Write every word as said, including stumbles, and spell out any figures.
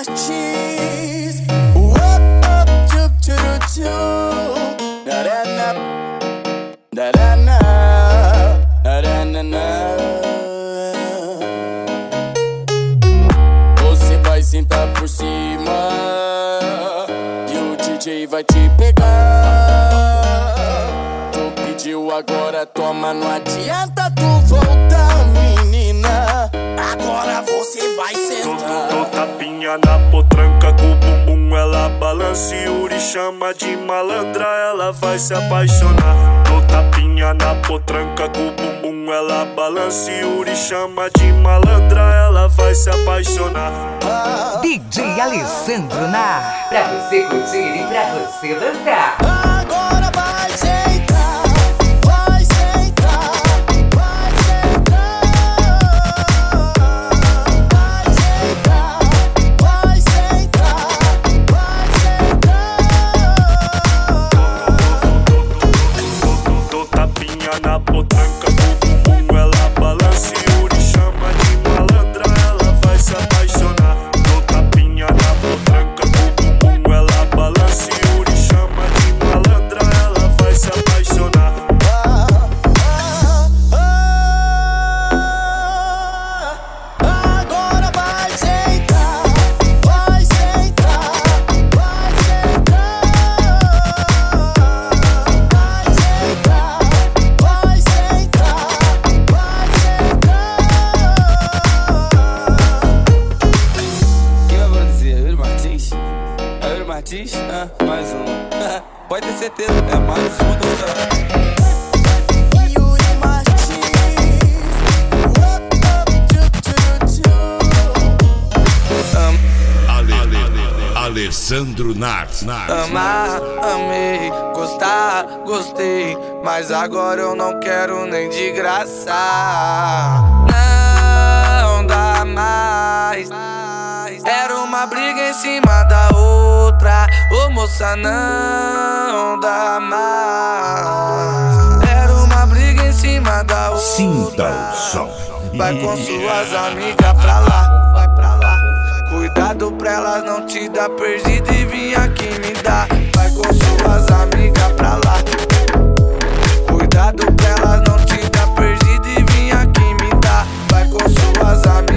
Martins. Up, up, tchup, tchup, tchup. Da-da-na, da-da-na, da-da-na-na. Você vai sentar por cima e o D J vai te pegar. Tu pediu, agora toma, não adianta tu voltar, menina. Agora você vai sentar. Tô tapinha na potranca com o bumbum, ela balança e Yuri chama de malandra, ela vai se apaixonar. Tô tapinha na potranca com o bumbum, ela balança e Yuri chama de malandra, ela vai se apaixonar. D J Alessandro Nar, pra você curtir e pra você dançar. Agora vai sentar, vai sentar, vai sentar, vai sentar, vai sentar, vai sentar. Tô tapinha na potranca com o bumbum, ela balança e Yuri chama de malandra, ela vai se apaixonar. Tô tapinha na potranca com o bumbum, ela balança e Yuri chama de malandra, ela vai se apaixonar. Agora vai sentar, vai sentar, vai sentar, vai sentar, vai sentar, vai sentar. Quem vai produzir? É Yuri Martins? É Yuri Martins? Ah, mais um. Pode ter certeza, é mais um do Yuri Martins. Up, up, tchup, tchup, tchup. Ale, Ale, Alessandro Nar. Amar, amei, gostar, gostei, mas agora eu não quero nem de graça. Não dá mais. Era uma briga em cima da outra. Ô moça, não dá mais. Era uma briga em cima da outra. Sinta o som. Vai com suas amigas pra lá, vai pra lá. Cuidado pra elas não te dar perdida e vir aqui me dar. Vai com suas amigas pra lá. Cuidado pra elas não te dar perdida e vir aqui me dar. Vai com suas amigas.